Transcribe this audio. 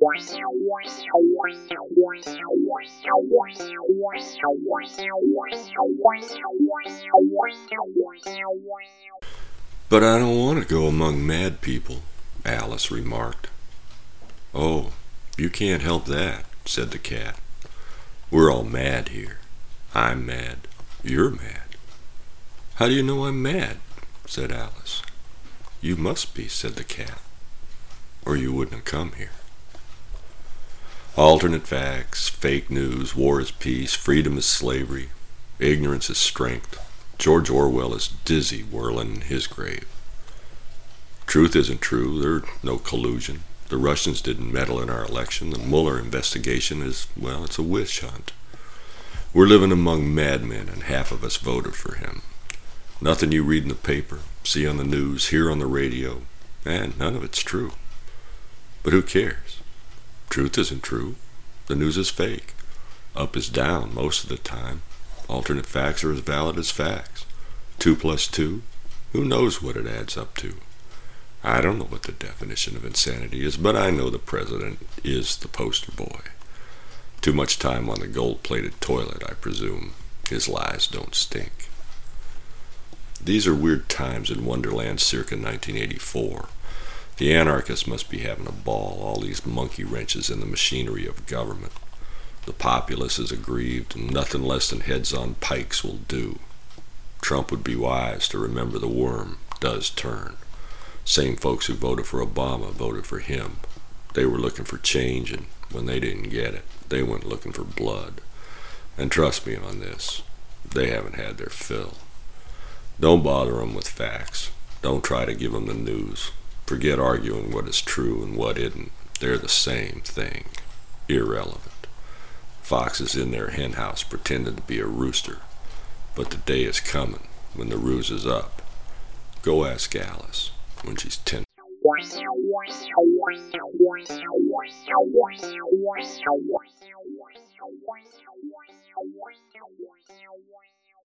But I don't want to go among mad people, Alice remarked. Oh, you can't help that, said the cat. We're all mad here. I'm mad. You're mad. How do you know I'm mad? Said Alice. You must be, said the cat, or you wouldn't have come here. Alternate facts, fake news, war is peace, freedom is slavery, ignorance is strength. George Orwell is dizzy whirling in his grave. Truth isn't true. There's no collusion. The Russians didn't meddle in our election. The Mueller investigation is, well, it's a witch hunt. We're living among madmen, and half of us voted for him. Nothing you read in the paper, see on the news, hear on the radio, and none of it's true. But who cares? Truth isn't true. The news is fake. Up is down most of the time. Alternate facts are as valid as facts. 2 plus 2, who knows what it adds up to? I don't know what the definition of insanity is, but I know the president is the poster boy. Too much time on the gold-plated toilet, I presume. His lies don't stink. These are weird times in Wonderland circa 1984. The anarchists must be having a ball, all these monkey wrenches in the machinery of government. The populace is aggrieved, and nothing less than heads on pikes will do. Trump would be wise to remember the worm does turn. Same folks who voted for Obama voted for him. They were looking for change, and when they didn't get it, they went looking for blood. And trust me on this, they haven't had their fill. Don't bother them with facts. Don't try to give them the news. Forget arguing what is true and what isn't. They're the same thing. Irrelevant. Fox is in their henhouse pretending to be a rooster. But the day is coming when the ruse is up. Go ask Alice when she's 10.